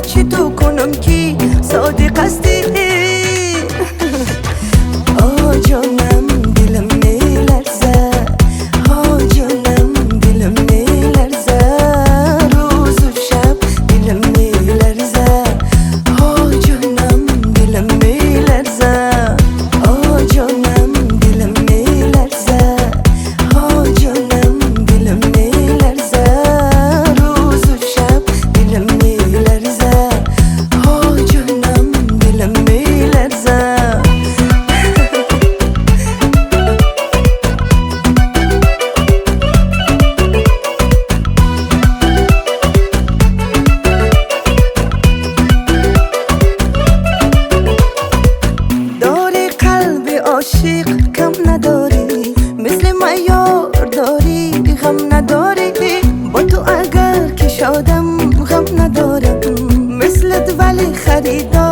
باشی تو کنم کی صادق هستی. آه جانم دلم میلرزه، آه جانم دلم میلرزه، روز و شب دلم میلرزه، آه جانم دلم میلرزه، آه جانم دلم میلرزه، آه جانم دلم میلرزه، روز و شب دلم میلرزه، آه جانم دلم میلرزه. عاشق کم نداری، مثل من یار داری غم نداری، با تو اگر که شادم غم ندارم، مثلت ولی خریدار